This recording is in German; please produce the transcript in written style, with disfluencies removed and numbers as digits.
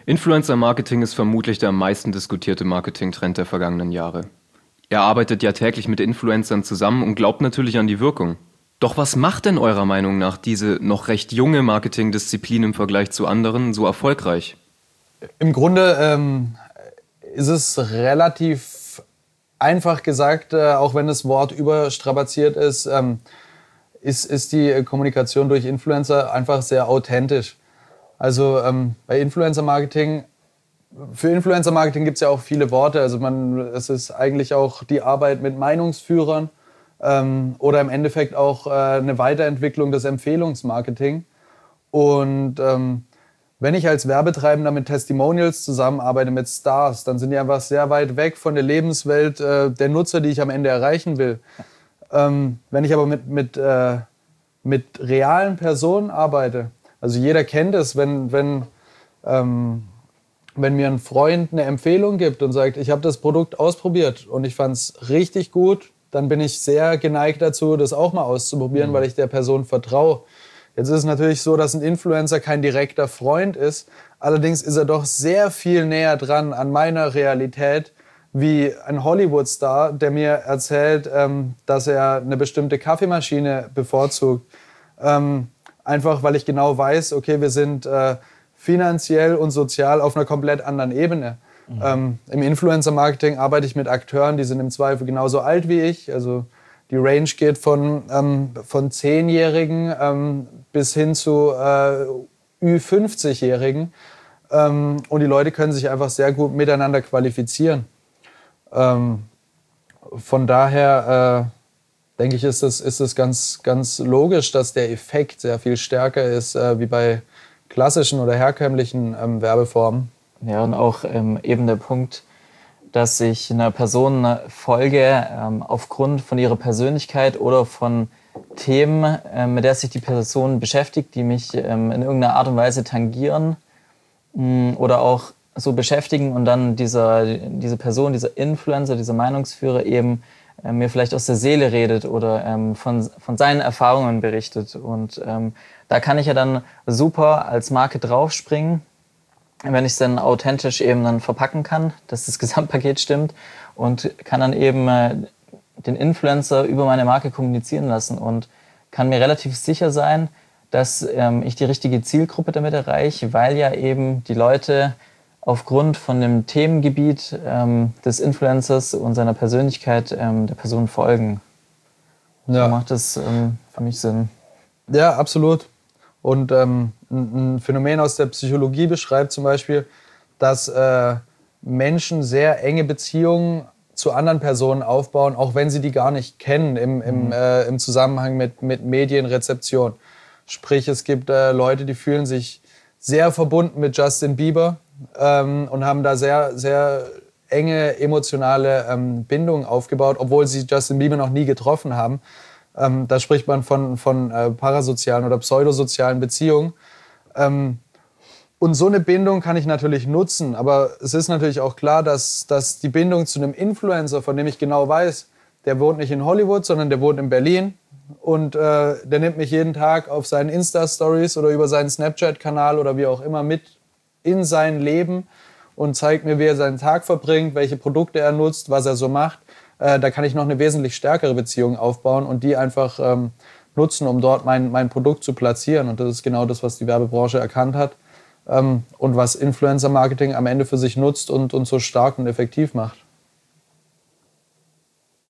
Influencer-Marketing ist vermutlich der am meisten diskutierte Marketingtrend der vergangenen Jahre. Ihr arbeitet ja täglich mit Influencern zusammen und glaubt natürlich an die Wirkung. Doch was macht denn eurer Meinung nach diese noch recht junge Marketingdisziplin im Vergleich zu anderen so erfolgreich? Im Grunde ist es relativ einfach gesagt, auch wenn das Wort überstrapaziert ist, ist die Kommunikation durch Influencer einfach sehr authentisch. Also bei Influencer-Marketing, für Influencer-Marketing gibt es ja auch viele Worte. Also es ist eigentlich auch die Arbeit mit Meinungsführern oder im Endeffekt auch eine Weiterentwicklung des Empfehlungsmarketing. Und wenn ich als Werbetreibender mit Testimonials zusammenarbeite, mit Stars, dann sind die einfach sehr weit weg von der Lebenswelt der Nutzer, die ich am Ende erreichen will. Wenn ich aber mit realen Personen arbeite, also jeder kennt es, wenn mir ein Freund eine Empfehlung gibt und sagt, ich habe das Produkt ausprobiert und ich fand es richtig gut, dann bin ich sehr geneigt dazu, das auch mal auszuprobieren, weil ich der Person vertraue. Jetzt ist es natürlich so, dass ein Influencer kein direkter Freund ist. Allerdings ist er doch sehr viel näher dran an meiner Realität wie ein Hollywood-Star, der mir erzählt, dass er eine bestimmte Kaffeemaschine bevorzugt. Einfach, weil ich genau weiß, okay, wir sind finanziell und sozial auf einer komplett anderen Ebene. Im Influencer-Marketing arbeite ich mit Akteuren, die sind im Zweifel genauso alt wie ich. Also die Range geht von 10-Jährigen bis hin zu Ü50-Jährigen. Und die Leute können sich einfach sehr gut miteinander qualifizieren. Von daher denke ich, ist es ganz logisch, dass der Effekt sehr viel stärker ist wie bei klassischen oder herkömmlichen Werbeformen. Ja, und auch eben der Punkt, dass ich einer Person folge aufgrund von ihrer Persönlichkeit oder von Themen, mit der sich die Person beschäftigt, die mich in irgendeiner Art und Weise tangieren oder auch so beschäftigen und dann diese Person, dieser Influencer, dieser Meinungsführer eben mir vielleicht aus der Seele redet oder von seinen Erfahrungen berichtet. Und da kann ich ja dann super als Marke draufspringen, wenn ich es dann authentisch eben dann verpacken kann, dass das Gesamtpaket stimmt und kann dann eben den Influencer über meine Marke kommunizieren lassen und kann mir relativ sicher sein, dass ich die richtige Zielgruppe damit erreiche, weil ja eben die Leute aufgrund von dem Themengebiet des Influencers und seiner Persönlichkeit der Person folgen. Ja. So macht das für mich Sinn. Ja, absolut. Und ein Phänomen aus der Psychologie beschreibt zum Beispiel, dass Menschen sehr enge Beziehungen zu anderen Personen aufbauen, auch wenn sie die gar nicht kennen im Zusammenhang mit Medienrezeption. Sprich, es gibt Leute, die fühlen sich sehr verbunden mit Justin Bieber und haben da sehr, sehr enge emotionale Bindungen aufgebaut, obwohl sie Justin Bieber noch nie getroffen haben. Da spricht man von parasozialen oder pseudosozialen Beziehungen. Und so eine Bindung kann ich natürlich nutzen, aber es ist natürlich auch klar, dass die Bindung zu einem Influencer, von dem ich genau weiß, der wohnt nicht in Hollywood, sondern der wohnt in Berlin und der nimmt mich jeden Tag auf seinen Insta-Stories oder über seinen Snapchat-Kanal oder wie auch immer mit in sein Leben und zeigt mir, wie er seinen Tag verbringt, welche Produkte er nutzt, was er so macht. Da kann ich noch eine wesentlich stärkere Beziehung aufbauen und die einfach nutzen, um dort mein Produkt zu platzieren. Und das ist genau das, was die Werbebranche erkannt hat und was Influencer-Marketing am Ende für sich nutzt und so stark und effektiv macht.